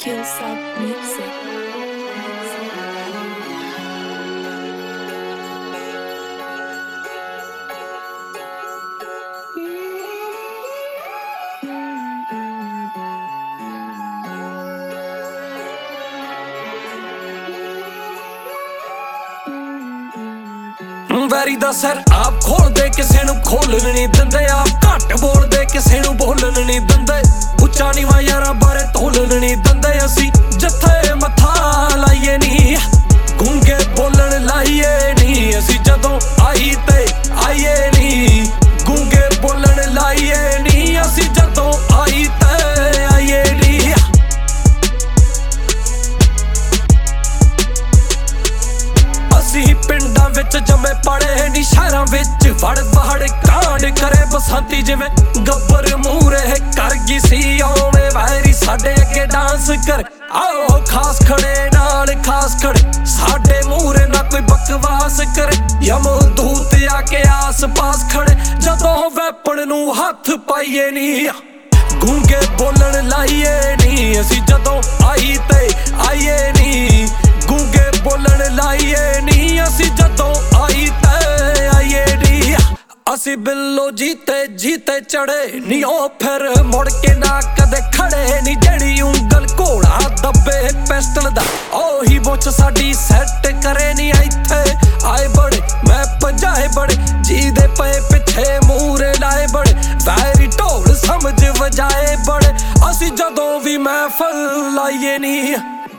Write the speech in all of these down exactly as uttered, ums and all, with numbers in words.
Killsub Music. Very ਦਾ ਸਿਰ ਆਪ ਖੋਲਦੇ ਕਿਸੇ ਨੂੰ ਖੋਲਣ ਨਹੀਂ ਦਿੰਦੇ, ਆਪ ਘੱਟ ਬੋਲਦੇ ਕਿਸੇ ਨੂੰ ਬੋਲਣ ਨਹੀਂ ਦਿੰਦੇ, ਉੱਚਾ ਨੀਵਾਂ ਯਾਰਾਂ ਬਾਰੇ ਤੋਲਣ ਨਹੀਂ ਦਿੰਦੇ। ਅਸੀਂ ਜਿੱਥੇ ਮੱਥਾ ਲਾਈਏ ਨੀ ਗੂੰਗੇ ਬੋਲਣ ਲਾਈਏ ਨੀ, ਅਸੀਂ ਜਦੋਂ ਆਈ ਤੇ ਆਈਏ ਨੀ ਗੂੰਗੇ ਬੋਲਣ ਲਾਈਏ ਨੀ, ਅਸੀਂ ਜਦੋਂ ਆਈ ਤੇ ਆਈਏ ਨੀ। ਅਸੀਂ ਪਿੰਡਾਂ ਵਿੱਚ ਜੰਮੇ ਪੜੇ ਨੀ ਸ਼ਹਿਰਾਂ ਵਿੱਚ ਵੜ ਵੜ ਕਾਂਡ ਕਰੇ ਬਸੰਤੀ ਜਿਵੇਂ ਗੱਬਰ ਮੂਹਰੇ ਕਰ ਗਈ ਸੀ ਓਵੇਂ ਵੈਰੀ ਸਾਡੇ ਅੱਗੇ ਡਾਂਸ ਕਰ। ਆਓ ਖਾਸ ਖੜੇ ਨਾਲ ਖਾਸ ਖੜੇ ਸਾਡੇ ਮੂਹਰੇ ਨਾ ਕੋਈ ਬਕਵਾਸ ਕਰੇ, ਯਮਦੂਤ ਆ ਕੇ ਆਸ ਪਾਸ ਖੜੇ ਜਦੋਂ ਵੈਪਨ ਨੂੰ ਹੱਥ ਪਾਈਏ ਨੀ ਗੂੰਗੇ ਬੋਲਣ ਲਾਈਏ ਨੀ, ਅਸੀਂ ਜਦੋਂ ਆਈ ਤੇ ਆਈਏ ਨੀ ਗੂੰਗੇ ਬੋਲਣ ਲਾਈਏ ਨੀ, ਅਸੀਂ ਜਦੋਂ ਆਈ ਤੇ ਆਈਏ ਨੀ। ਅਸੀਂ ਬਿੱਲੋ ਜੀਤੇ ਜੀਤੇ ਚੜੇ ਨੀ ਉਹ ਫਿਰ ਮੁੜ ਕੇ ਨਾ ਕਦੇ ਖੜੇ ਨੀ, ਜਿਹੜੀ ਉਂਗਲ ਘੋੜਾ ਦੱਬੇ ਪਿਸਟਲ ਦਾ ਉਹੀ ਮੁੱਛ ਸਾਡੀ ਸੈੱਟ ਕਰੇ ਨੀ। ਇੱਥੇ ਆਏ ਬੜੇ ਮੈਂ ਪੰਜਾਏ ਬੜੇ ਜਿਹਦੇ ਪਏ ਪਿੱਛੇ ਮੂਹਰੇ ਲਾਏ ਬੜੇ ਵੈਰੀ ਢੋਲ ਸਮਝ ਵਜਾਏ ਬੜੇ, ਅਸੀਂ ਜਦੋਂ ਵੀ ਮਹਿਫਲ ਲਾਈਏ ਨੀ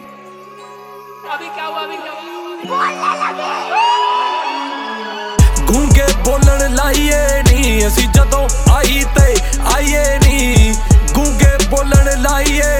ਗੂੰਗੇ ਬੋਲਣ ਲਾਈਏ ਨੀ, ਅਸੀਂ ਜਦੋਂ ਆਈ ਤੇ ਆਈਏ ਨੀ ਗੂੰਗੇ ਬੋਲਣ ਲਾਈਏ